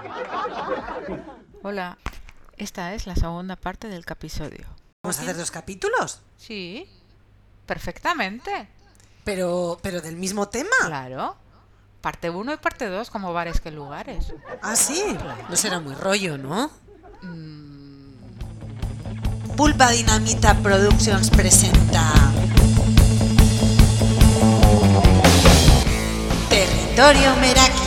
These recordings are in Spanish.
Hola, esta es la segunda parte del episodio. ¿Vamos a hacer 2 capítulos? Sí, perfectamente. Pero del mismo tema. Claro. Parte uno y parte 2 como bares que lugares. Ah, sí. Claro. No será muy rollo, ¿no? Mm, Pulpa Dinamita Productions presenta Territorio Meraki.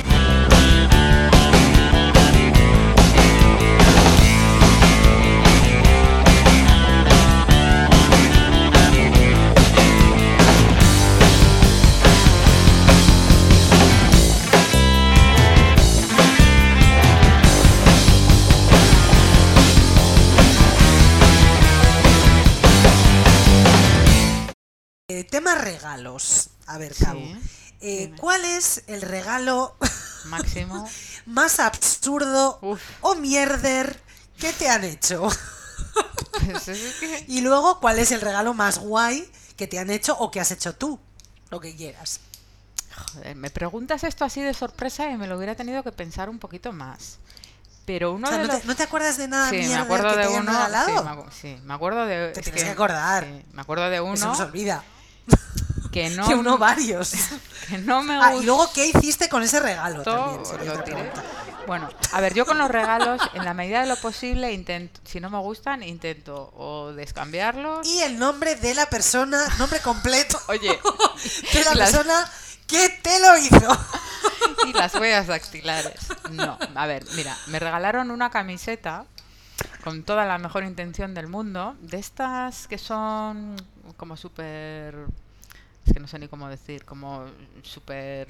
Tema regalos. A ver, Sí, Cabo. dime. ¿Cuál es el regalo Máximo. más absurdo Uf. o mierder que te han hecho? Pues es que... Y luego, ¿cuál es el regalo más guay que te han hecho o que has hecho tú? Lo que quieras. Joder, me preguntas esto así de sorpresa y me lo hubiera tenido que pensar un poquito más. Pero O uno sea, de los... ¿no te acuerdas de nada Sí, me mierder acuerdo que de te hayan uno. regalado? Sí, me acuerdo de... Te Es tienes que que... acordar. Sí, me acuerdo de Eso no uno se olvida. que no... Que uno varios. Que no me Ah, gustó. y luego, ¿qué hiciste con ese regalo? También sería Lo otra tiré. pregunta. Bueno, a ver, yo con los regalos, en la medida de lo posible, intento, si no me gustan, intento o descambiarlos. Y el nombre de la persona, nombre completo Oye, de la y las, persona que te lo hizo. y las huellas dactilares. No, a ver, mira, me regalaron una camiseta con toda la mejor intención del mundo, de estas que son como súper... Es que no sé ni cómo decir, como súper...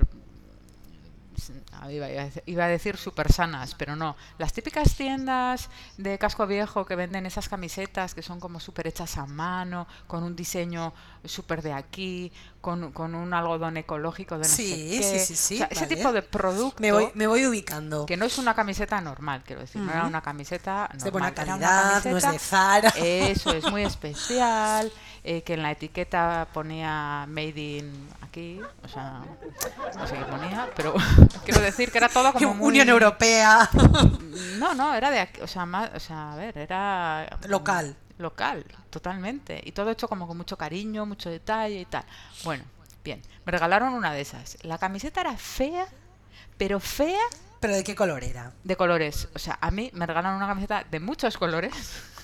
Iba a decir súper sanas, pero no. Las típicas tiendas de casco viejo que venden esas camisetas que son como súper hechas a mano, con un diseño súper de aquí, con un algodón ecológico de no sé Sí, sí, qué. sí, O sea, sí, ese vale. tipo de Me voy ubicando. que no es una camiseta normal, quiero decir, no era Ujú. una camiseta Es de buena normal, era una calidad, no es camiseta, de Zara. eso es muy especial, que en la etiqueta ponía Made in aquí, o sea, no sé qué ponía, pero quiero decir que era todo como Unión muy... Europea. No, no, era de aquí, o sea, más, o sea, a ver, era Local. local, totalmente, y todo hecho como con mucho cariño, mucho detalle y tal. Bueno, bien, me regalaron una de esas. La camiseta era fea, pero fea ¿Pero de qué color era? de colores. O sea, a mí me regalaron una camiseta de muchos colores.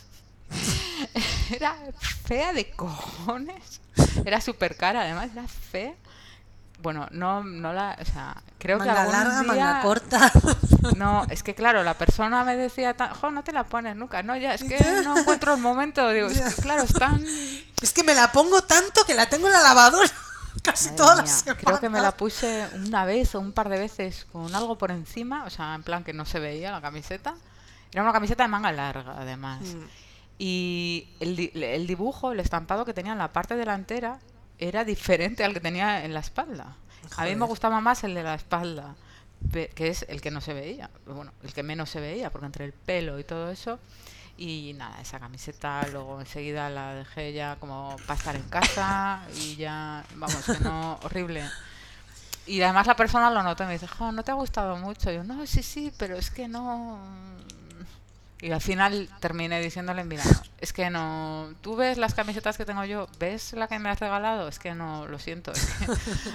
Era fea de cojones. Era súper cara, además, era fea. Bueno, no la... O sea, creo que Manga algún larga, manga día... corta. No, es que claro, la persona me decía, jo, no te la pones nunca. No, ya, es que no encuentro el momento. Digo, es que claro, es tan... Es que me la pongo tanto que la tengo en la lavadora casi Madre todas las mía, creo que me la semanas. puse una vez o un par de veces con algo por encima, o sea, en plan que no se veía la camiseta. Era una camiseta de manga larga, además. Mm, Y el dibujo, el estampado que tenía en la parte delantera era diferente al que tenía en la espalda. A mí me joder. gustaba más el de la espalda, que es el que no se veía. Bueno, el que menos se veía, porque entre el pelo y todo eso. Y nada, esa camiseta luego enseguida la dejé ya como para estar en casa y ya, vamos, que no, horrible. Y además la persona lo notó y me dice, jo, ¿no te ha gustado mucho? Y yo, no, sí, sí, pero es que no... Y al final terminé diciéndole, mira, no, es que no, tú ves las camisetas que tengo yo, ves la que me has regalado, es que no, lo siento, es que,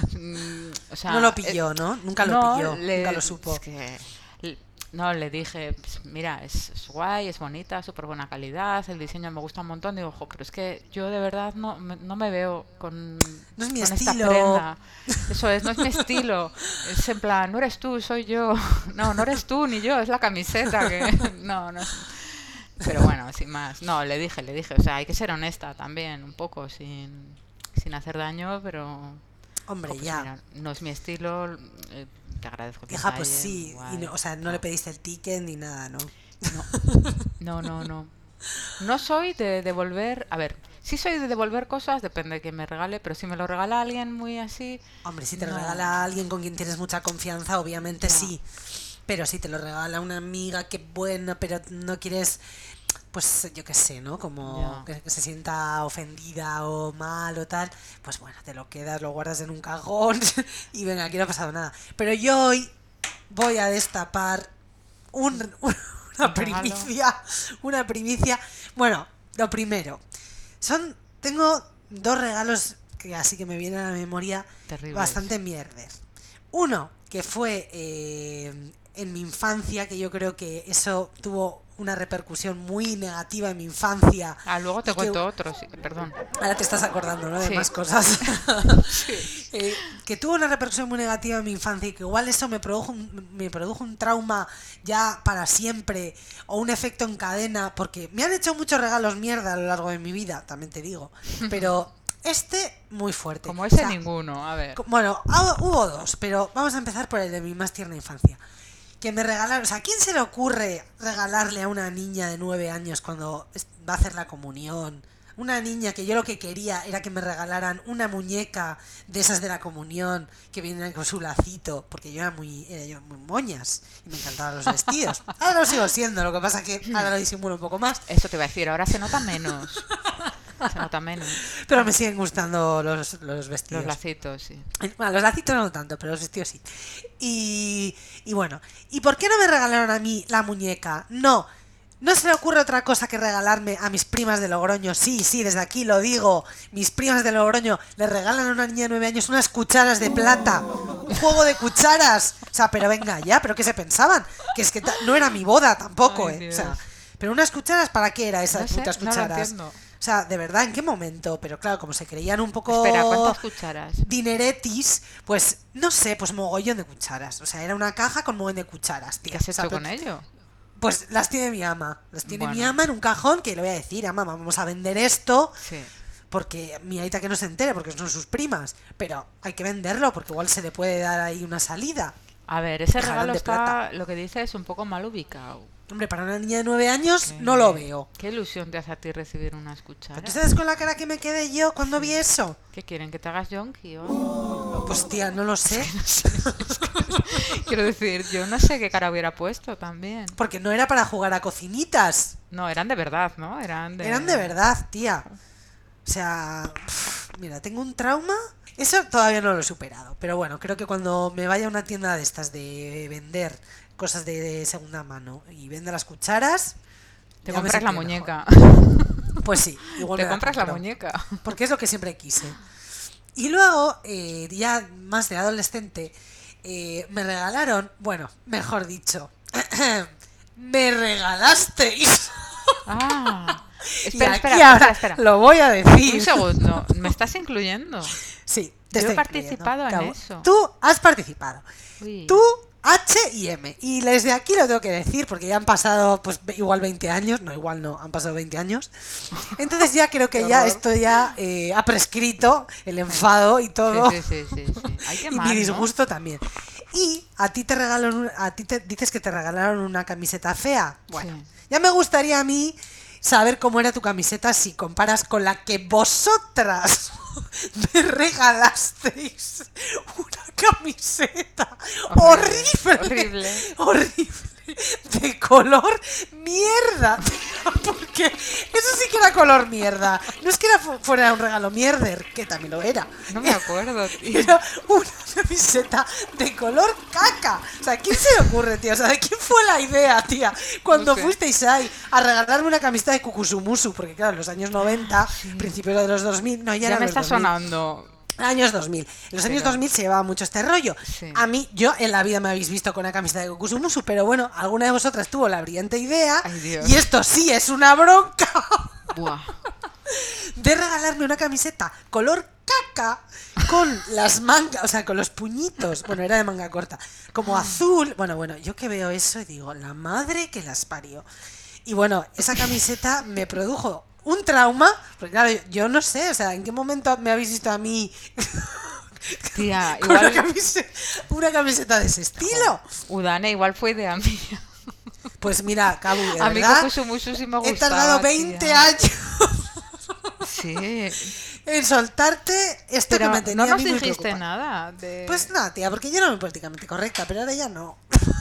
o No lo sea, pilló, ¿no? Nunca lo no, pilló, nunca lo es supo. que, no, le dije, pues, mira, es guay, es bonita, súper buena calidad, el diseño me gusta un montón, digo, jo, pero es que yo de verdad no me veo No es mi con esta estilo. prenda, eso es, no es mi estilo, es en plan, no eres tú, soy yo, no, no eres tú ni yo, es la camiseta que, no, no es... Pero bueno, sin más. No, le dije, o sea, hay que ser honesta también, un poco, sin hacer daño, pero... Jo, Hombre, pues ya. mira, no es mi estilo, te agradezco el Hija, pues detalle, sí. Y no, guay, o sea, no le tal. pediste el ticket ni nada, ¿no? No, no. No soy de devolver, a ver, sí soy de devolver cosas, depende de quién me regale, pero si me lo regala alguien muy así, Hombre, si te lo no, regala alguien con quien tienes mucha confianza, obviamente ya, sí. Pero si te lo regala una amiga, qué buena, pero no quieres, pues yo qué sé, ¿no? Como ya. que se sienta ofendida o mal o tal, pues bueno, te lo quedas, lo guardas en un cajón y venga, aquí no ha pasado nada. Pero yo hoy voy a destapar una regalo. primicia. Bueno, lo primero, tengo dos regalos que así que me vienen a la memoria Terribles. bastante mierder. Uno, que fue en mi infancia, que yo creo que eso tuvo una repercusión muy negativa en mi infancia. Luego te y que- cuento otro, sí, perdón. Ahora te estás acordando, ¿no? De Sí. más cosas. Sí. Que tuvo una repercusión muy negativa en mi infancia y que igual eso me produjo un trauma ya para siempre o un efecto en cadena, porque me han hecho muchos regalos mierda a lo largo de mi vida, también te digo, pero muy fuerte. Como O ese sea, ninguno, a ver. Bueno, hubo dos, pero vamos a empezar por el de mi más tierna infancia. Que me regalaron, o sea, ¿a quién se le ocurre regalarle a una niña de 9 años cuando va a hacer la comunión? Una niña que yo lo que quería era que me regalaran una muñeca de esas de la comunión que vienen con su lacito, porque yo era muy moñas y me encantaban los vestidos. Ahora lo sigo siendo, lo que pasa que ahora lo disimulo un poco más, Eso te iba a decir, ahora se nota menos. Se nota menos. pero me siguen gustando los Los vestidos. lacitos, sí. Bueno, los lacitos no tanto, pero los vestidos sí. Y bueno, ¿y por qué no me regalaron a mí la muñeca? No se le ocurre otra cosa que regalarme a mis primas de Logroño. Sí, desde aquí lo digo. Mis primas de Logroño le regalan a una niña de 9 años unas cucharas de plata. Un juego de cucharas. O sea, pero venga ya, ¿pero qué se pensaban? Que es que no era mi boda tampoco, Ay, O Dios. sea, pero unas cucharas, ¿para qué era esas No sé, putas no lo cucharas? entiendo. O sea, de verdad, ¿en qué momento? Pero claro, como se creían un poco Espera, ¿cuántas cucharas? dineretis, pues no sé, pues mogollón de cucharas. O sea, era una caja con mogollón de cucharas, ¿Qué tía. has O sea, hecho con ello? pues las tiene mi ama. Las tiene mi Bueno. ama en un cajón que le voy a decir, ama, vamos a vender esto. Sí. Porque mi aita que no se entere, porque son sus primas. Pero hay que venderlo, porque igual se le puede dar ahí una salida. A ver, ese Dejarán regalo de está, plata. lo que dice es un poco mal ubicado. Hombre, para una niña de 9 años no lo veo. ¿Qué ilusión te hace a ti recibir unas ¿Pero tú cucharas? sabes con la cara que me quedé yo cuando vi eso? ¿Qué quieren? ¿Que te hagas yonki o algo? Pues tía, no lo sé. Quiero decir, yo no sé qué cara hubiera puesto también. Porque no era para jugar a cocinitas. No, eran de verdad, ¿no? Eran de verdad, tía. O sea, mira, tengo un trauma. Eso todavía no lo he superado. Pero bueno, creo que cuando me vaya a una tienda de estas de vender cosas de segunda mano y venda las cucharas, Te ya me compras la sentiré muñeca. mejor. Pues sí, igual Te me compras la compro, muñeca. porque es lo que siempre quise. Y luego, ya más de adolescente, me regalaron, bueno, mejor dicho, me regalasteis. Ah. Y Espera, aquí espera, ahora espera. lo voy a decir. Un segundo, ¿me estás incluyendo? Sí, Yo he estoy participado incluyendo. en eso. Tú has participado. Uy. Tú, H y M. Y desde aquí lo tengo que decir porque ya han pasado pues igual 20 años. No, igual no, han pasado 20 años. Entonces ya creo que Qué ya horror. esto ya ha prescrito el enfado y todo. Sí. Ay, qué Y mal, mi ¿no? disgusto también. Y a ti te regalaron, dices que te regalaron una camiseta fea. Bueno, Sí. ya me gustaría a mí saber cómo era tu camiseta si comparas con la que vosotras me regalasteis. Una camiseta Horrible, horrible, horrible, de color mierda, porque eso sí que era color mierda. No es que fuera un regalo mierder, que también lo era. No me acuerdo, tío. Era una camiseta de color caca. O sea, ¿quién se le ocurre, tía? O sea, ¿de quién fue la idea, tía? Cuando No sé. fuisteis ahí a regalarme una camiseta de Kukusumusu, porque claro, en los años 90, principios de los 2000, no, ya Ya eran me los está 2000. sonando. Años 2000. En los años Pero- 2000 se llevaba mucho este rollo. Sí. A mí, yo en la vida me habéis visto con una camiseta de Kukusumusu, pero bueno, alguna de vosotras tuvo la brillante idea, Ay, Dios. y esto sí es una bronca, Buah. de regalarme una camiseta color caca con las mangas, o sea, con los puñitos, bueno, era de manga corta, como azul. Bueno, yo que veo eso y digo, la madre que las parió. Y bueno, esa camiseta me produjo un trauma, porque claro, yo no sé, o sea, ¿en qué momento me habéis visto a mí Tía, con igual una camiseta de ese estilo? Udane igual fue idea mía. Pues mira, Cabu, de A mí verdad, Kukusumusu sí me gustaba. he tardado 20 tía. años Sí. en soltarte esto Pero que me tenía no a nos mí muy dijiste preocupada. nada de... Pues nada, tía, porque yo no soy políticamente correcta, pero ahora ya no.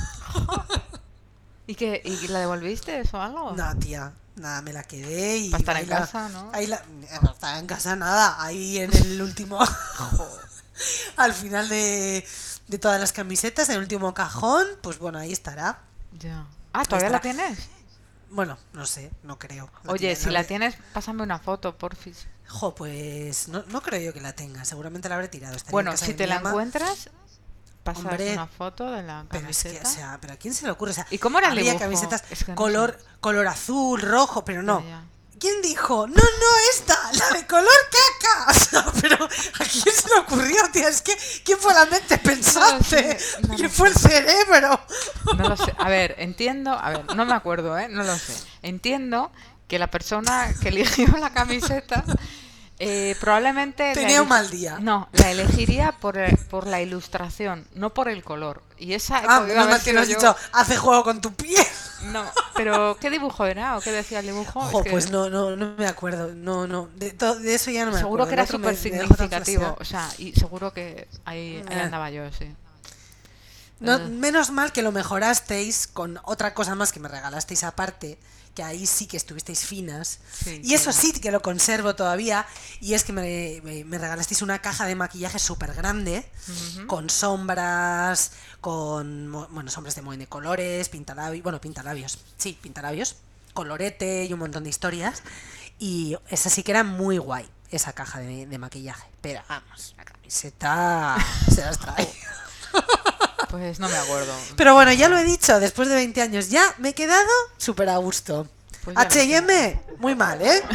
¿Y qué? ¿Y la devolviste o algo? No, tía, nada, me la quedé y... Para estar en ahí la- casa, ¿no? Ahí no estaba en casa nada, ahí en el último... al final de todas las camisetas, en el último cajón, pues bueno, ahí estará. Ya. Ah, ¿todavía la Está, tienes? bueno, no sé, no creo. Oye, si No la tienes, pásame una foto, porfis. Jo, pues no creo yo que la tenga. Seguramente la habré tirado. Estaría en Bueno, casa si de te mi la ama. encuentras, pasas Hombre, una foto de la pero es que, o camiseta. sea, ¿pero a quién se le ocurre? O sea, ¿Y cómo era el habría dibujo? camisetas Es que no sé. color azul, rojo, pero Ya, no. ya. ¿Quién dijo? No, esta, la de color caca. O sea, pero ¿a quién se le ocurrió, tío? Es que, ¿quién fue la mente No lo pensante? sé, no ¿Quién lo fue el sé. cerebro? No lo sé. A ver, entiendo. A ver, no me acuerdo, ¿eh? No lo sé. Entiendo que la persona que eligió la camiseta probablemente Tenía un mal día. no, la elegiría por la ilustración, no por el color. Y esa he Ah, podido menos haber mal que no sido has yo. dicho, hace juego con tu piel. No, pero ¿qué dibujo era o qué decía el dibujo? Es Jo, que pues no me acuerdo. No. De eso ya no me seguro acuerdo. que El era otro súper me dejó tan significativo. flaseada. O sea, y seguro que ahí Eh. andaba yo, sí. No, menos mal que lo mejorasteis con otra cosa más que me regalasteis aparte, que ahí sí que estuvisteis finas. Sí, Y eso que. sí que lo conservo todavía, y es que me regalasteis una caja de maquillaje súper grande, Ujú. con sombras, bueno, sombras de de colores, pintalabios, sí, pintalabios, colorete y un montón de historias. Y esa sí que era muy guay, esa caja de maquillaje. Pero vamos, la camiseta se las trae. Jo, pues no me acuerdo. Pero bueno, ya lo he No, dicho, después de 20 años ya me he quedado súper a gusto. pues ya lo siento. H&M, muy mal, ¿eh?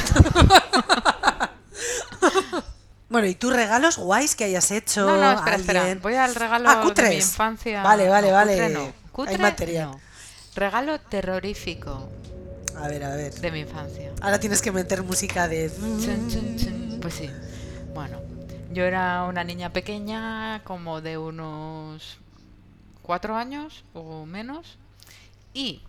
Bueno, ¿y tú regalos guays que hayas No, no, hecho a espera, espera. alguien? Voy al Ah, regalo de mi cutres. infancia. Vale, No, cutre vale. no. Hay Cutre material. no. Regalo terrorífico A ver. de mi infancia. Ahora tienes que meter música de... Chun, chun, chun. Pues sí. Bueno, yo era una niña pequeña, como de unos 4 años o menos, y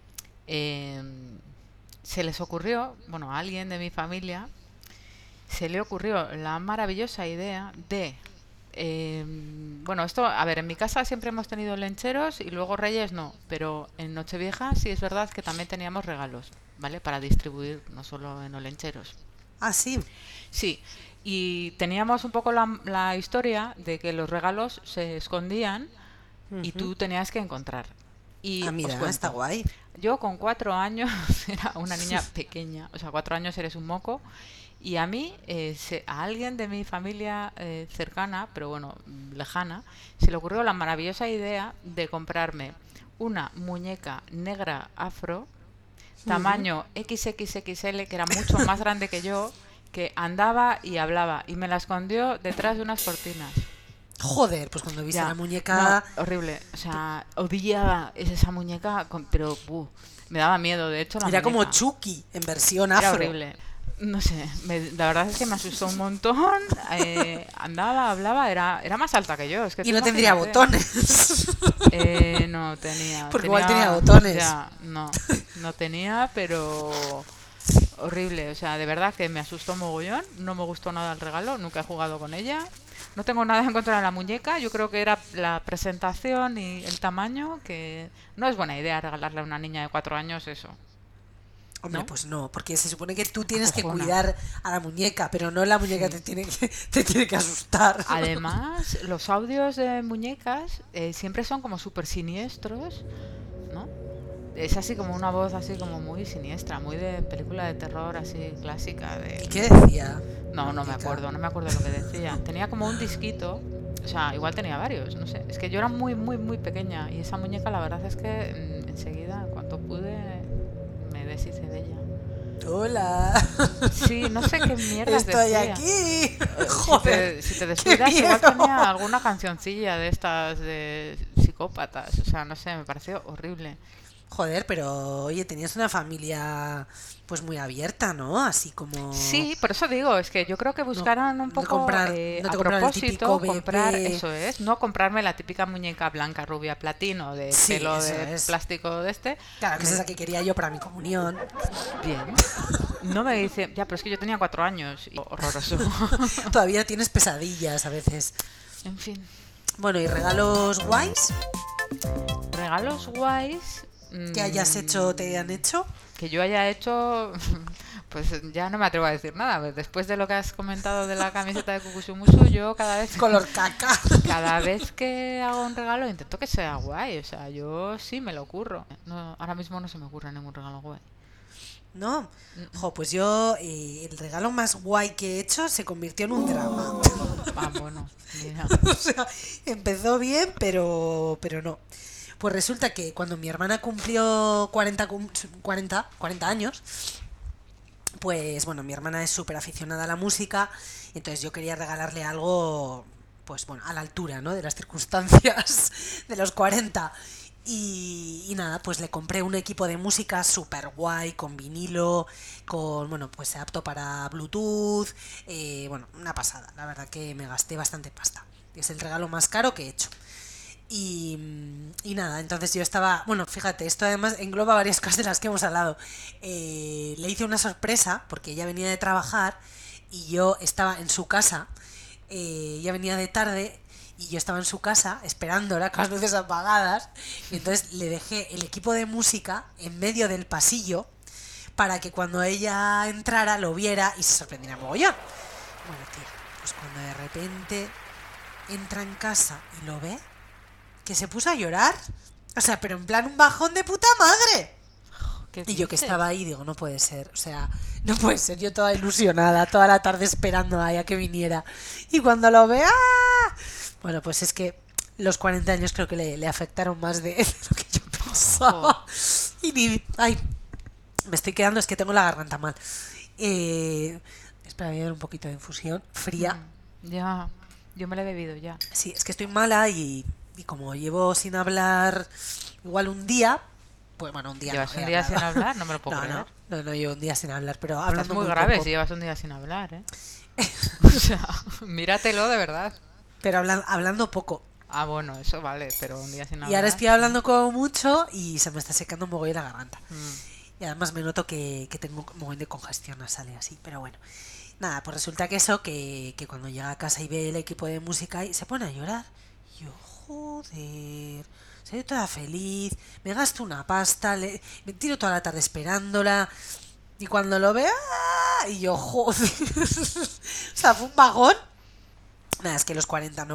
em, se les ocurrió, bueno, a alguien de mi familia, se le ocurrió la maravillosa idea de bueno, esto, a ver, en mi casa siempre hemos tenido lencheros y luego Reyes no, pero en Nochevieja sí es verdad que también teníamos regalos, ¿vale? Para distribuir, no solo en los lencheros. Ah, sí. Sí, y teníamos un poco la historia de que los regalos se escondían y Ujú. tú tenías que encontrar. Ah, Y os mira, está cuento, guay. yo con 4 años era una niña pequeña, o sea, 4 años eres un moco, y a mí, a alguien de mi familia cercana, pero bueno, lejana, se le ocurrió la maravillosa idea de comprarme una muñeca negra afro, Ujú. tamaño XXXL, que era mucho más grande que yo, que andaba y hablaba, y me la escondió detrás de unas cortinas. Joder, pues cuando viste la Ya, no, muñeca... horrible. O sea, odiaba esa muñeca, pero me daba miedo, de hecho, la Era como muñeca. Chucky en versión Era afro. horrible. No sé, la verdad es que me asustó un montón. Andaba, hablaba, era más alta que yo, es que Y tú no tendría imagínate. botones. No tenía, Porque igual tenía botones. ya, no tenía, pero horrible. O sea, de verdad que me asustó mogollón, no me gustó nada el regalo, nunca he jugado con ella. No tengo nada en contra de la muñeca, yo creo que era la presentación y el tamaño, que no es buena idea regalarle a una niña de 4 años eso, Hombre, ¿no? pues no, porque se supone que tú tienes que Acojona. cuidar a la muñeca, pero no la muñeca Sí. te tiene que asustar. Además, los audios de muñecas siempre son como súper siniestros, ¿no? Es así como una voz así como muy siniestra, muy de película de terror así clásica ¿Y de... qué decía la No, muñeca? no me acuerdo lo que decía. Tenía como un disquito, o sea, igual tenía varios, no sé. Es que yo era muy pequeña y esa muñeca la verdad es que enseguida, en cuanto pude, me deshice de ella. Hola, Sí, no sé qué mierdas estoy decía. aquí. Si Joder, si te qué descuidas, igual miedo. tenía alguna cancioncilla de estas de psicópatas. O sea, no sé, me pareció horrible. Joder, pero oye, tenías una familia pues muy abierta, ¿no? Así como Sí, por eso digo, es que yo creo que no, buscaron un poco no a te compraron el típico propósito comprar, bebé. eso es, no comprarme la típica muñeca blanca, rubia, platino, de Sí, pelo eso de es. plástico de este. Claro, que es Me, esa que quería yo para mi comunión. bien. No me dice, ya, pero es que yo tenía 4 años y horroroso. Todavía tienes pesadillas a veces. En fin, Bueno, ¿y regalos guays regalos guays que hayas hecho, te han hecho? que yo haya hecho, Pues ya no me atrevo a decir nada. Pues después de lo que has comentado de la camiseta de Kukusumusu, yo Color caca. cada vez que hago un regalo intento que sea guay. O sea, yo sí me lo ocurro. No, ahora mismo no se me ocurre ningún regalo guay. No, Mm, jo, pues yo el regalo más guay que he hecho se convirtió en un drama. Ah, bueno, mira. O sea, empezó bien, pero no. Pues resulta que cuando mi hermana cumplió 40 años, pues bueno, mi hermana es súper aficionada a la música, y entonces yo quería regalarle algo, pues bueno, a la altura, ¿no? De las circunstancias de los 40. Y nada, pues le compré un equipo de música súper guay, con vinilo, con, bueno, pues apto para Bluetooth, bueno, una pasada, la verdad que me gasté bastante pasta. Es el regalo más caro que he hecho. Y nada, entonces yo estaba, bueno, fíjate, esto además engloba varias cosas de las que hemos hablado. Le hice una sorpresa porque ella venía de trabajar y yo estaba en su casa, ella venía de tarde y yo estaba en su casa esperándola con las luces apagadas, y entonces le dejé el equipo de música en medio del pasillo para que cuando ella entrara lo viera y se sorprendiera mogollón. Bueno, tío, pues cuando de repente entra en casa y lo ve, que se puso a llorar. O sea, pero en plan un bajón de puta madre. ¿Qué Y yo que dices? estaba ahí digo, no puede ser. O sea, no puede ser. Yo toda ilusionada, toda la tarde esperando ahí a que viniera. Y cuando lo vea... Bueno, pues es que los 40 años creo que le afectaron más de lo que yo pensaba. Y ni... Ay, me estoy quedando, es que tengo la garganta mal. Espera, voy a dar un poquito de infusión. Fría. Ya, yo me la he bebido ya. Sí, es que estoy mala y como llevo sin hablar igual un día, pues bueno, un día no ¿Llevas he un día sin hablado. hablar? No me lo puedo No, creer. no llevo un día sin hablar, pero Estás hablando muy muy grave poco. si llevas un día sin hablar, ¿eh? O sea, míratelo de verdad. Pero hablando poco. Ah, bueno, eso vale, pero un día sin Y ahora hablar. estoy hablando como mucho y se me está secando un mogollón la garganta. Mm. Y además me noto que tengo un mogollón de congestión nasal y así, pero bueno. Nada, pues resulta que eso, que cuando llega a casa y ve el equipo de música y se pone a llorar. Y yo, joder, soy toda feliz, me gasto una pasta, me tiro toda la tarde esperándola. Y cuando lo vea, y yo, joder. O sea, fue un vagón. Nada, es que los 40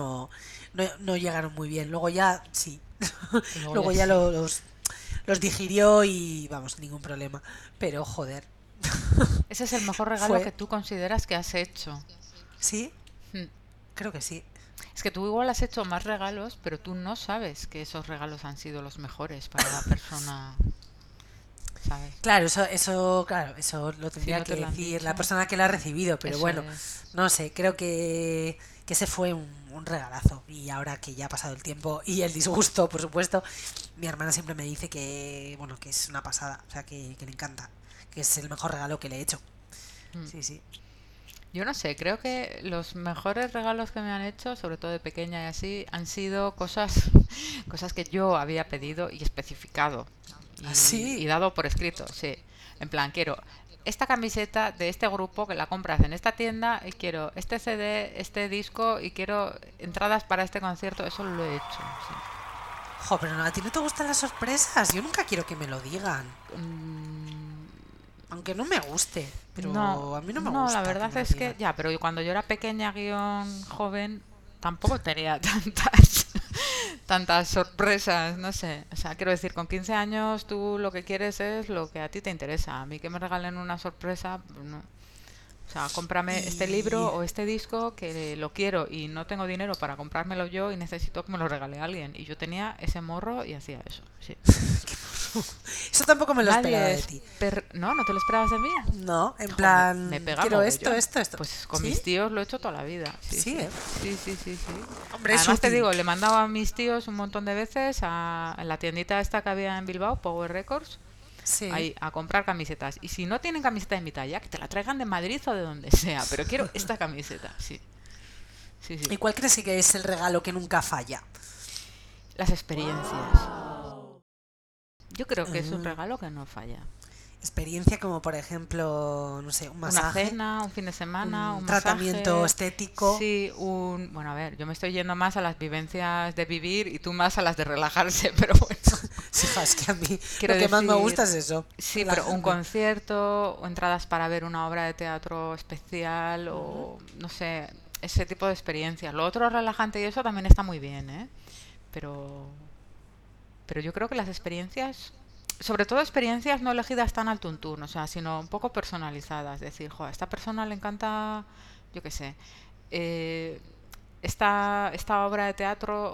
no llegaron muy bien. Luego ya, sí. Luego Luego ya ya sí. los digirió y vamos, ningún problema. Pero joder, Ese es el mejor regalo que fue... tú consideras que has hecho. ¿Sí? Mm. Creo que sí. Es que tú igual has hecho más regalos, pero tú no sabes que esos regalos han sido los mejores para la persona, ¿sabes? Claro, eso lo Si tendría no que te lo han decir la dicho, persona que lo ha recibido, pero eso bueno, es. no sé, creo que ese fue un regalazo. Y ahora que ya ha pasado el tiempo y el disgusto, por supuesto, mi hermana siempre me dice que, bueno, que es una pasada, o sea, que le encanta, que es el mejor regalo que le he hecho. Mm. Sí, sí. Yo no sé, creo que los mejores regalos que me han hecho, sobre todo de pequeña y así, han sido cosas que yo había pedido y especificado y Así. dado por escrito, sí. En plan, quiero esta camiseta de este grupo que la compras en esta tienda y quiero este CD, este disco y quiero entradas para este concierto, eso lo he hecho, sí. Jo, pero no, a ti no te gustan las sorpresas. Yo nunca quiero que me lo digan. Mm, Aunque no me guste. No, Pero a mí no me no, la gusta que verdad me lo es que digan. ya, pero cuando yo era pequeña, guión joven, tampoco tenía tantas sorpresas, no sé. O sea, quiero decir, con 15 años tú lo que quieres es lo que a ti te interesa. A mí que me regalen una sorpresa, pues no. O sea, cómprame este libro Y... o este disco que lo quiero y no tengo dinero para comprármelo yo y necesito que me lo regale alguien. Y yo tenía ese morro y hacía eso, sí. Eso tampoco me lo esperaba Nadie de es... ti. No, ¿no te lo esperabas de mí? No, en Jo, me plan, pega quiero esto, mogollón. esto. Pues con ¿Sí? mis tíos lo he hecho toda la vida. Sí, Sí, sí. ¿eh? Sí, sí, sí, sí. Hombre, es Además te útil. digo, le mandaba a mis tíos un montón de veces en la tiendita esta que había en Bilbao, Power Records, Sí. ahí a comprar camisetas. Y si no tienen camiseta de mi talla, que te la traigan de Madrid o de donde sea, pero quiero esta camiseta, sí. Sí, sí. ¿Y cuál crees que es el regalo que nunca falla? Las experiencias. Yo creo que es un Ah, regalo que no falla. experiencia como por ejemplo, no sé, un Una masaje, cena, un fin de semana, un un tratamiento masaje, estético. sí, Bueno, a ver, yo me estoy yendo más a las vivencias de vivir y tú más a las de relajarse, pero bueno. Hija, es que a mí Quiero lo que más me decir, gusta es eso. sí, pero un Relajarme. concierto o entradas para ver una obra de teatro especial o no sé, ese tipo de experiencias. Lo otro relajante y eso también está muy bien, ¿eh? Pero, pero yo creo que las experiencias, sobre todo experiencias no elegidas tan al tuntún, o sea, sino un poco personalizadas. Es decir, jo, a esta persona le encanta, yo qué sé, eh, esta obra de teatro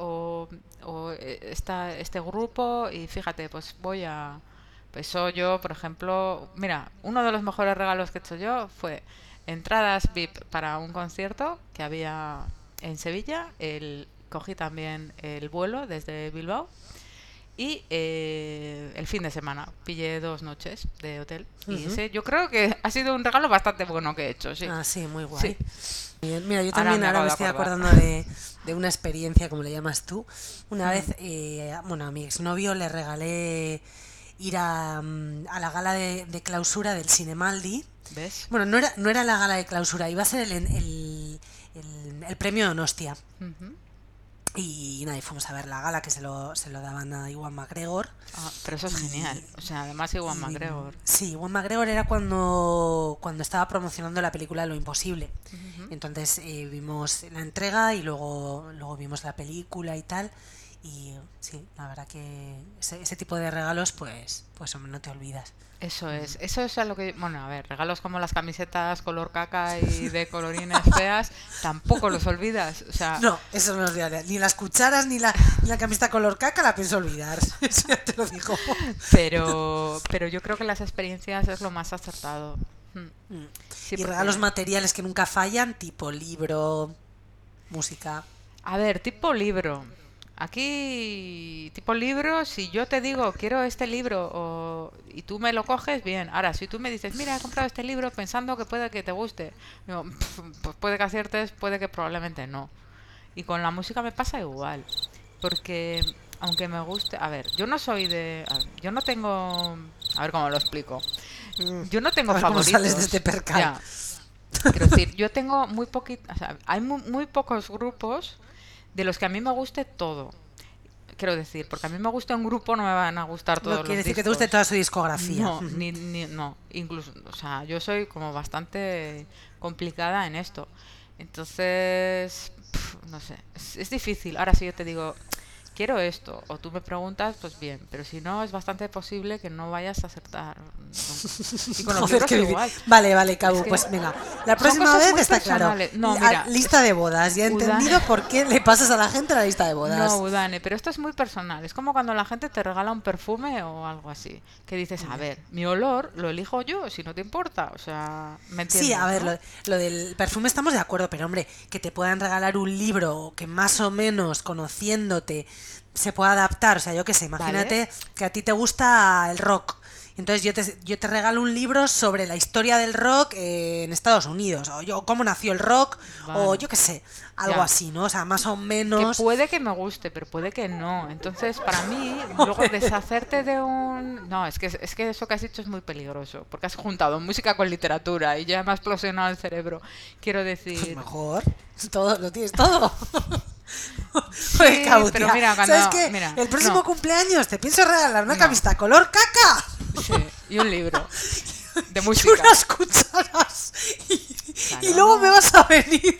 este grupo y fíjate, pues voy a... Pues soy yo, por ejemplo, mira, uno de los mejores regalos que he hecho yo fue entradas VIP para un concierto que había en Sevilla. Cogí también el vuelo desde Bilbao y el fin de semana pillé 2 noches de hotel. Y Ujú. ese yo creo que ha sido un regalo bastante bueno que he hecho, sí. Ah, sí, muy Sí, guay. Bien, mira, yo ahora también me ahora acabo me de estoy acordar. acordando de una experiencia, como le llamas tú. Una vez, Hmm. bueno, a mi exnovio le regalé ir a la gala de clausura del Cinemaldi. ¿Ves? Bueno, no era la gala de clausura, iba a ser el premio Donostia. Ujú. Y nada, y fuimos a ver la gala que se lo daban a Iwan McGregor. Ah, pero eso es genial. Y, O sea, además Iwan y McGregor. sí, Iwan McGregor era cuando estaba promocionando la película Lo Imposible. Ujú. Entonces vimos la entrega y luego vimos la película y tal. Y sí, la verdad que ese tipo de regalos, pues hombre, no te olvidas. Eso es a lo que, bueno, a ver, regalos como las camisetas color caca y de colorines feas, tampoco los olvidas, o sea, No, eso no es real. Ni las cucharas ni la camiseta color caca la pienso olvidar. Eso ya te lo digo. pero yo creo que las experiencias es lo más acertado. Mm. Mm. Sí, Y regalos porque, materiales que nunca fallan, tipo libro, música. a ver, tipo libro. Aquí, tipo libro, si yo te digo quiero este libro y tú me lo coges, bien. Ahora, si tú me dices, mira, he comprado este libro pensando que puede que te guste, digo, pues puede que aciertes, puede que probablemente no. Y con la música me pasa igual. Porque aunque me guste, a ver, yo no soy yo no tengo, a ver cómo lo explico. Mm. Yo no A tengo ver cómo sales de este favoritos, percal. ya. Quiero decir, yo tengo muy poquito, o sea, hay muy pocos grupos de los que a mí me guste todo. Quiero decir, porque a mí me gusta un grupo, no me van a gustar No todos quiere los decir que te guste discos. toda su discografía. No, no, incluso, o sea, yo soy como bastante complicada en esto. Entonces, no sé, es difícil. Ahora si yo te digo, quiero esto, o tú me preguntas, pues bien, pero si no, es bastante posible que no vayas a acertar nunca. Y con los Joder, libros qué difícil. igual. Vale, vale, Es Cabu. que Pues venga, la son próxima cosas vez muy está claro. personales. No, mira, Lista de bodas. Ya he Udan. entendido por qué le pasas a la gente la lista de No, bodas. Udane, pero esto es muy personal. Es como cuando la gente te regala un perfume o algo así. Que dices, a ver, mi olor lo elijo yo, si no te importa. O sea, ¿me Sí, a entiendes, ver, no? lo del perfume estamos de acuerdo, pero hombre, que te puedan regalar un libro que más o menos conociéndote se pueda adaptar. O sea, yo qué sé, Vale, imagínate que a ti te gusta el rock. Entonces yo te regalo un libro sobre la historia del rock en Estados Unidos, o cómo nació el rock, o vale. yo qué sé, algo Ya. así, ¿no? O sea, más o Que menos. puede que me guste, pero puede que no. Entonces, para mí, luego deshacerte de un... No, es que eso que has dicho es muy peligroso, porque has juntado música con literatura y ya me ha explosionado el cerebro. Quiero Pues decir... mejor, todo, lo tienes todo. Pues Sí, pero Cautia, mira, ¿sabes cuando... qué? Mira, El próximo no, cumpleaños te pienso regalar una no. camiseta color caca Sí, y un libro de y música. unas cucharas y Claro, luego me no. vas a venir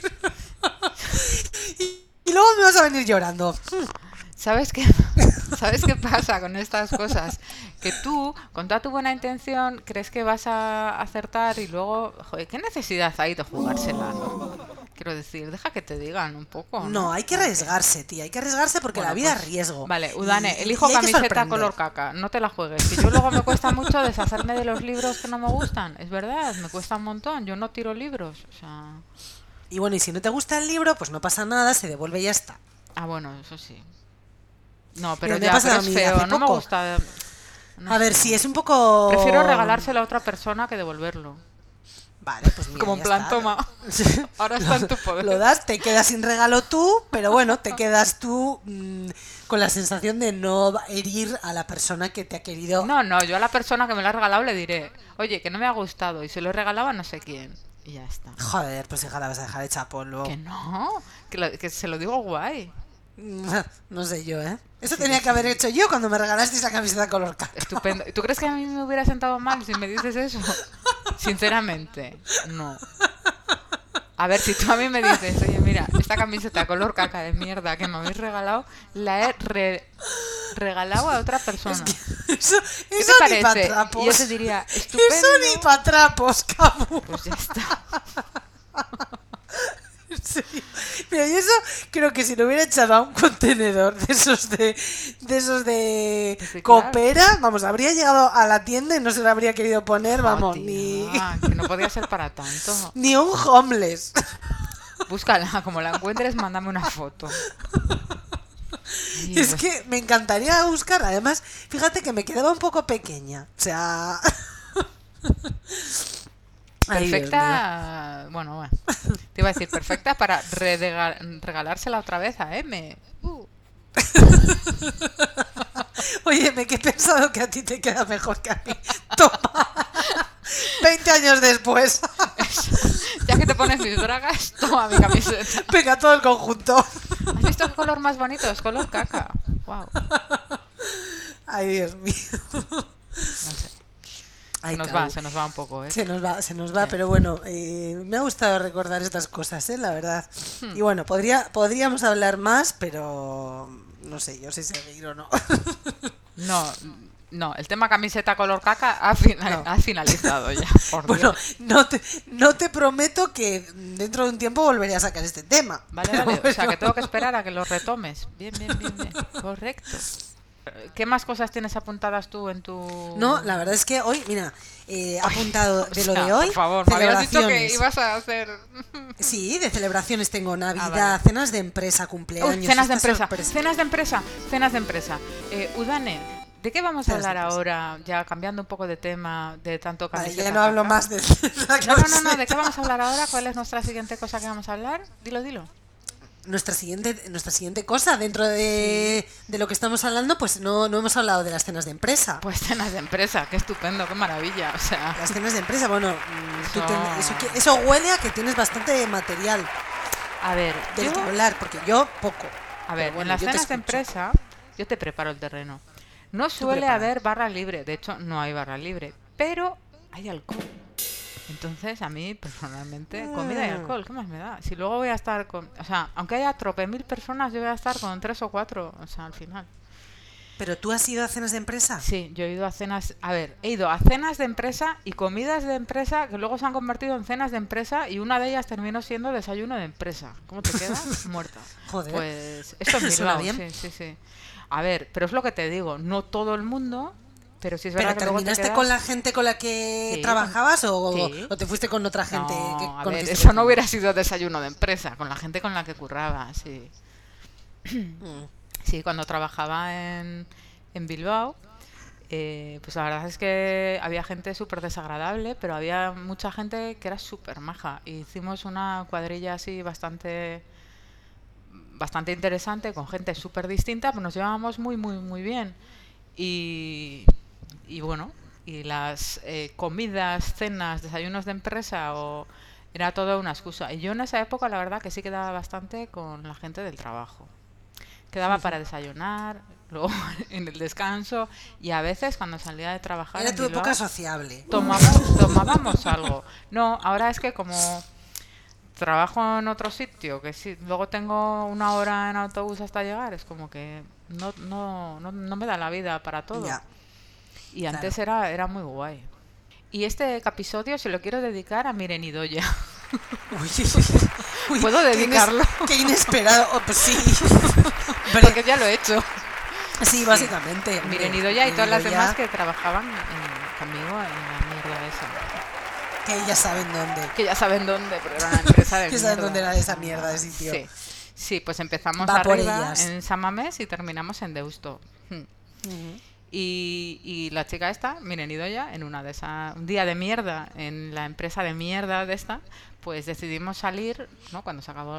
y luego me vas a venir llorando. ¿Sabes qué? ¿Sabes qué pasa con estas cosas? Que tú, con toda tu buena intención, crees que vas a acertar y luego, joder, ¿qué necesidad hay de jugársela, no? Quiero decir, deja que te digan un poco, No, ¿no? hay O que sea, que... arriesgarse, tía, hay que arriesgarse porque la Bueno, vida es pues... riesgo Vale, y, Udane, y elijo hay que camiseta sorprender. color caca, no te la juegues. Que yo luego me cuesta mucho deshacerme de los libros que no me gustan, es verdad, me cuesta un montón, yo no tiro libros, o sea... Y bueno, y si no te gusta el libro, pues no pasa nada, se devuelve y ya está. Ah, bueno, eso sí. No, pero Mira, me ha ya, pero pasado a es mí hace feo, no me poco. gusta, no A ver, sé. si es un Prefiero poco. regalárselo a otra persona que devolverlo. Vale, pues mira, Como en ya plan, está. toma, ahora está en tu Lo poder. das, te quedas sin regalo tú, pero bueno, te quedas tú con la sensación de no herir a la persona que te ha querido. No, no, yo a la persona que me lo ha regalado le diré, oye, que no me ha gustado y se lo he regalado a no sé quién. Y ya está. Joder, pues hija, la vas a dejar hecha polvo. Que no, que se lo digo guay. No sé yo, ¿eh? Eso tenía que haber hecho yo cuando me regalaste esa camiseta color caca. Estupendo. ¿Tú crees que a mí me hubiera sentado mal si me dices eso? Sinceramente, no. A ver, si tú a mí me dices, oye, mira, esta camiseta color caca de mierda que me habéis regalado, la he regalado a otra Es persona. que eso, ¿Qué eso te ni para parece? trapos. Y yo te diría, Eso estupendo. ni para trapos, cabrón. Pues ya está. En serio. Mira, yo eso creo que si lo hubiera echado a un contenedor de esos de Reciclar. Coopera, vamos, habría llegado a la tienda y no se lo habría querido poner, vamos, Oh, ni, tía, que no podía ser para tanto. ni un homeless. Búscala, como la encuentres, mándame una foto. Ay, Es pues, que me encantaría buscar, además, fíjate que me quedaba un poco pequeña, o sea... Ay, Dios mío. perfecta. Bueno, te iba a decir, perfecta para regalársela otra vez a M. Óyeme, que he pensado que a ti te queda mejor que a mí. Toma. 20 años después. Ya que te pones mis bragas, toma mi camiseta. Venga, todo el conjunto. ¿Has visto el color más bonito? Es color caca. Wow. Ay, Dios mío. No sé. Ay, Se nos va un poco, ¿eh? Se nos va, Sí. pero bueno, me ha gustado recordar estas cosas, la verdad. Y bueno, podríamos hablar más, pero no sé yo si seguir o no. No, no, el tema camiseta color caca No. ha finalizado ya, por Bueno, Dios. no te prometo que dentro de un tiempo volveré a sacar este tema. Vale, Pero vale. O sea, bueno. que tengo que esperar a que lo retomes. Bien, bien, bien, bien. Correcto. ¿Qué más cosas tienes apuntadas tú en tu...? No, la verdad es que hoy, mira, he apuntado O de lo sea, de hoy, por favor, me habías dicho que celebraciones. ibas a hacer... Sí, de celebraciones tengo Navidad, vale. cenas de empresa, cumpleaños, Uy, cenas de fiestas empresa, sorpresa. cenas de empresa, cenas de empresa. Udane, ¿de qué vamos a Cenas de hablar empresa. ahora, ya cambiando un poco de tema, de tanto Vale, camiseta ya no hablo caca? más de la No, ¿de qué camiseta. vamos a hablar ahora? ¿Cuál es nuestra siguiente cosa que vamos a hablar? Dilo. Nuestra siguiente cosa dentro de lo que estamos hablando, pues no hemos hablado de las cenas de empresa. Pues cenas de empresa, qué estupendo, qué maravilla, o sea... Las cenas de empresa, bueno, Eso- eso huele a que tienes bastante material A ver, del que hablar, porque yo poco. A ver, Pero bueno, en las yo te cenas de escucho. empresa, yo te preparo el terreno. No Tú suele prepara. haber barra libre, de hecho no hay barra libre, pero hay alcohol. Entonces, a mí, personalmente, comida y alcohol, ¿qué más me da? Si luego voy a estar con... O sea, aunque haya trope mil personas, yo voy a estar con 3 o 4, o sea, al final. ¿Pero tú has ido a cenas de empresa? Sí, yo he ido a cenas... A ver, he ido a cenas de empresa y comidas de empresa que luego se han convertido en cenas de empresa y una de ellas terminó siendo desayuno de empresa. ¿Cómo te quedas? Muerta. Joder. Pues esto es Suena Bilbao, bien. sí. A ver, pero es lo que te digo, no todo el mundo, pero sí es ¿Pero verdad que luego te terminaste quedas... con la gente con la que Sí, trabajabas sí. o te fuiste con otra gente que No, a ver, conociste eso por no ahí? hubiera sido desayuno de empresa, con la gente con la que curraba, sí. Mm. Sí, cuando trabajaba en Bilbao, pues la verdad es que había gente súper desagradable, pero había mucha gente que era súper maja. Y hicimos una cuadrilla así bastante interesante, con gente súper distinta, pues nos llevábamos muy, muy, muy bien. Y, y bueno, y las comidas, cenas, desayunos de empresa era toda una excusa. Y yo en esa época la verdad que sí quedaba bastante con la gente del trabajo. Quedaba para desayunar, luego en el descanso y a veces cuando salía de trabajar Era en tu Bilbao época sociable. tomábamos algo. No, ahora es que como trabajo en otro sitio, que sí, luego tengo una hora en autobús hasta llegar, es como que no me da la vida para todo. Ya, Y claro. antes era muy guay. Y este episodio se lo quiero dedicar a Miren Idoia. Uy, uy, ¿Puedo dedicarlo? Qué inesperado. Oh, pues sí. Porque ya lo he hecho. Sí, básicamente. hombre, Miren Idoia y todas las Miren demás Idoia, que trabajaban conmigo en la mierda esa. que ya saben dónde. Que ya saben dónde, pero era una empresa de Que saben mierda. dónde era esa mierda de sitio. Sí. Sí, pues empezamos Va por arriba ellas. en Samamés y terminamos en Deusto. Ujú. Y la chica esta, Miren Idoia, en un día de mierda en la empresa de mierda de esta, pues decidimos salir, ¿no? Cuando se acabó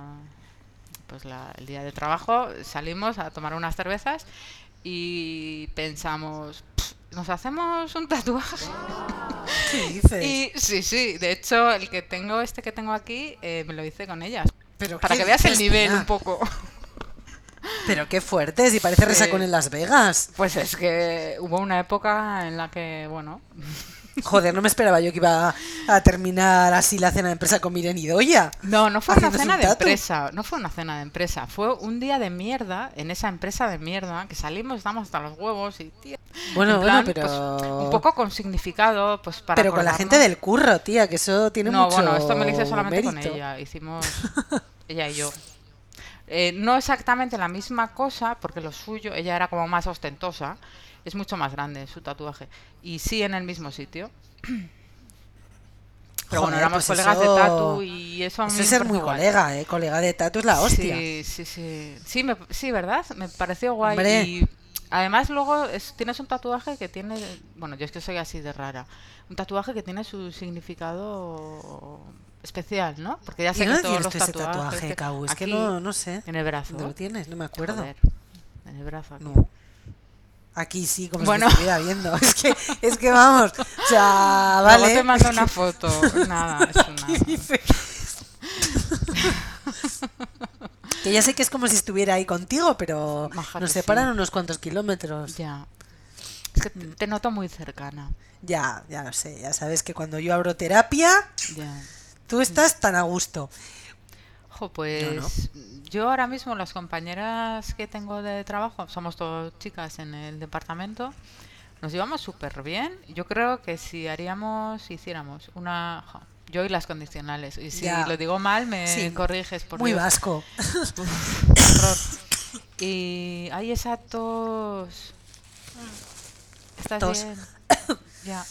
el día de trabajo, salimos a tomar unas cervezas y pensamos, ¿nos hacemos un tatuaje? ¿Qué dices? Y sí, de hecho, que tengo aquí, me lo hice con ellas. ¿Pero Para qué que veas el dices, nivel tía? un poco. Pero qué fuerte, si parece resacón Sí. en Las Vegas. Pues es que hubo una época en la que, bueno, Joder, no me esperaba yo que iba a terminar así la cena de empresa con Miren y Doya. no, no fue una Haciéndose cena un de tatu. empresa, no fue una cena de empresa, fue un día de mierda en esa empresa de mierda que salimos, estamos hasta los huevos y, tío, en Bueno, plan, pues un poco con significado, pues para pero con la gente acordarnos. del curro, tía, que eso tiene No, bueno, esto me lo hice mucho solamente con mérito. ella, hicimos ella y yo. No exactamente la misma cosa, porque lo suyo, ella era como más ostentosa, es mucho más grande su tatuaje, y sí en el mismo sitio. Pero bueno, Joder, éramos pues colegas de tatu eso... y eso a Eso mí es me ser muy pareció guay. colega, ¿eh? Colega de tatu es la hostia. Sí, sí, sí. Sí, sí, ¿verdad? Me pareció guay. Hombre, Y además luego tienes un tatuaje que tiene, bueno, yo es que soy así de rara, un tatuaje que tiene su significado especial, ¿no? Porque ya ¿y sé que dónde todos tienes los tú ese tatuajes, tatuaje, que Cau? Es que aquí, no sé. en el ¿Dónde lo brazo, tienes? No me acuerdo. joder, en el brazo aquí. No. Aquí sí, como si te Bueno, estuviera viendo. Es que vamos. O sea, luego te vale. mando una foto. Nada, es ¿Qué una... dices? Que ya sé que es como si estuviera ahí contigo, pero Maja nos que separan sí. unos cuantos kilómetros. Ya. Es que te noto muy cercana. Ya lo sé. Ya sabes que cuando yo abro terapia, Ya. tú estás tan a gusto. Jo, Yo no. pues yo ahora mismo las compañeras que tengo de trabajo, somos todas chicas en el departamento, nos llevamos súper bien. Yo creo que si hiciéramos una... yo y las condicionales. Y si Ya. lo digo mal, me Sí. corriges, por Muy Dios. vasco. Uf, qué horror. Y hay exactos... ¿Estás Tos. bien? Ya.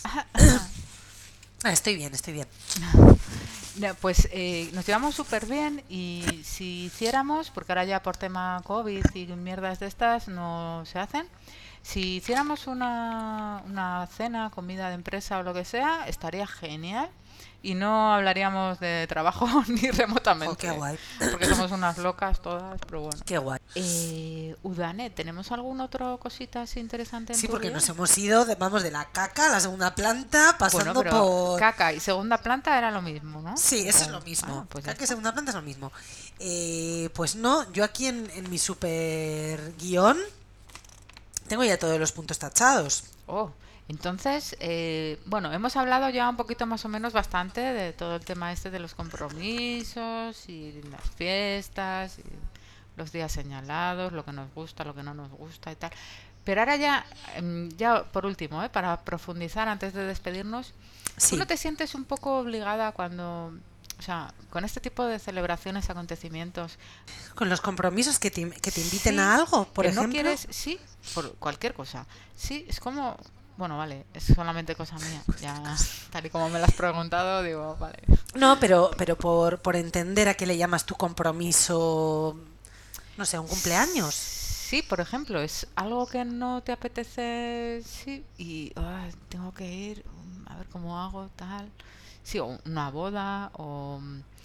Estoy bien, estoy bien. No, pues nos llevamos súper bien y si hiciéramos, porque ahora ya por tema COVID y mierdas de estas no se hacen, si hiciéramos una cena, comida de empresa o lo que sea, estaría genial y no hablaríamos de trabajo ni Jo, qué remotamente, guay. porque somos unas locas todas, pero bueno. Qué guay. Udane, ¿tenemos alguna otra cosita así interesante en Sí, tu porque guión? nos hemos ido, vamos, de la caca a la segunda planta, Bueno, pasando pero por... caca y segunda planta era lo mismo, ¿no? Sí, eso es lo Supongo. Ah, mismo. pues ya Caca y está. segunda planta es lo mismo. Pues no, yo aquí en mi super guión tengo ya todos los puntos tachados. Oh, entonces, bueno, hemos hablado ya un poquito más o menos bastante de todo el tema este de los compromisos y las fiestas y los días señalados, lo que nos gusta, lo que no nos gusta y tal. Pero ahora ya, ya por último, para profundizar antes de despedirnos, ¿tú no Sí, te sientes un poco obligada cuando, o sea, con este tipo de celebraciones, acontecimientos, con los compromisos que te inviten a sí, algo, por que no ejemplo. quieres, sí, por cualquier cosa. Sí, es como, bueno, vale, es solamente cosa mía. Ya, tal y como me lo has preguntado, digo, vale. No, pero por entender a qué le llamas tu compromiso, no sé, un cumpleaños. Sí, por ejemplo, es algo que no te apetece, sí, y tengo que ir, a ver cómo hago, tal. Sí, o una boda, o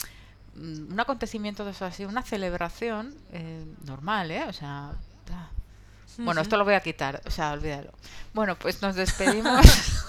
un acontecimiento de eso así, una celebración normal, ¿eh? O sea, bueno, Ujú. esto lo voy a quitar, o sea, olvídalo. Bueno, pues nos despedimos.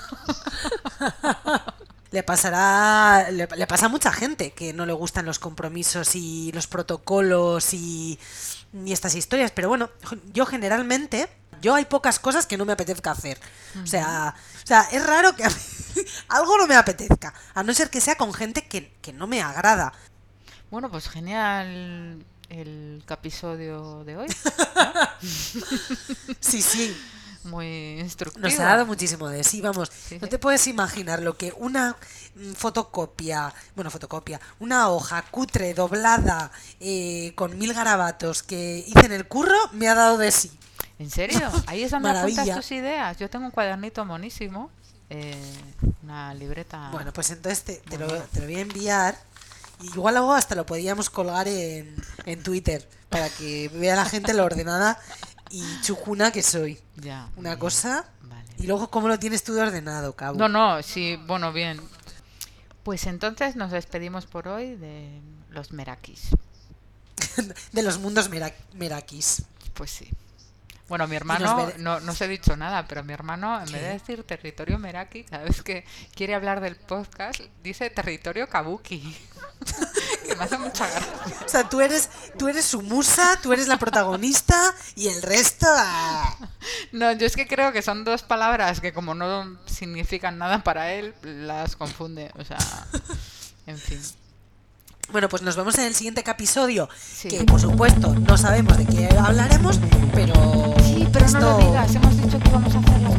Le pasa a mucha gente que no le gustan los compromisos y los protocolos y estas historias, pero bueno, yo generalmente, yo hay pocas cosas que no me apetezca hacer. Ujú. O sea, es raro que a mí algo no me apetezca, a no ser que sea con gente que no me agrada. Bueno, pues genial el episodio de hoy, ¿no? Sí, sí, Muy nos ha dado instructivo. muchísimo de sí, vamos, Sí, no sí. te puedes imaginar lo que una fotocopia, una hoja cutre, doblada, con 1000 garabatos que hice en el curro, me ha dado de sí. ¿En serio? Ahí es donde apuntas Maravilla. tus ideas. Yo tengo un cuadernito monísimo, una libreta Bueno, pues entonces te, te muy lo, mona. te lo voy a enviar. Y igual luego hasta lo podíamos colgar en Twitter para que vea la gente lo ordenada y chujuna que soy. Ya, Una bien, cosa. vale. Y luego, ¿cómo lo tienes tú de ordenado, Cabo? No, no, sí, bueno, bien. Pues entonces nos despedimos por hoy de los merakis. De los mundos merakis. Pues sí. Bueno, mi Y nos hermano, vere- no os he dicho nada, pero mi hermano, en vez de ¿Qué? decir territorio Meraki, cada vez que quiere hablar del podcast, dice territorio Kabuki. Que me hace mucha gracia. O sea, tú eres su musa, tú eres la protagonista y el resto... No, yo es que creo que son dos palabras que como no significan nada para él, las confunde. O sea, en fin. Bueno, pues nos vemos en el siguiente episodio, Sí. que por supuesto no sabemos de qué hablaremos, pero Sí, pero no lo esto... digas. Hemos dicho que íbamos a hacer las